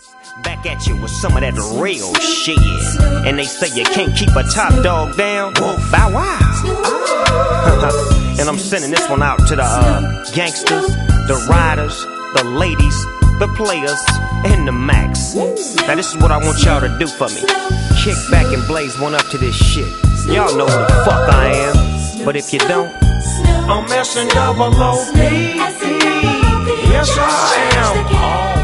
Back at you with some of that real shit. And they say you can't keep a top dog down. Bow wow. And I'm sending this one out to the gangsters, the riders, the ladies, the players, and the max. Now this is what I want y'all to do for me. Kick back and blaze one up to this shit. Y'all know who the fuck I am. But if you don't, I'm S&OOP. Yes I am.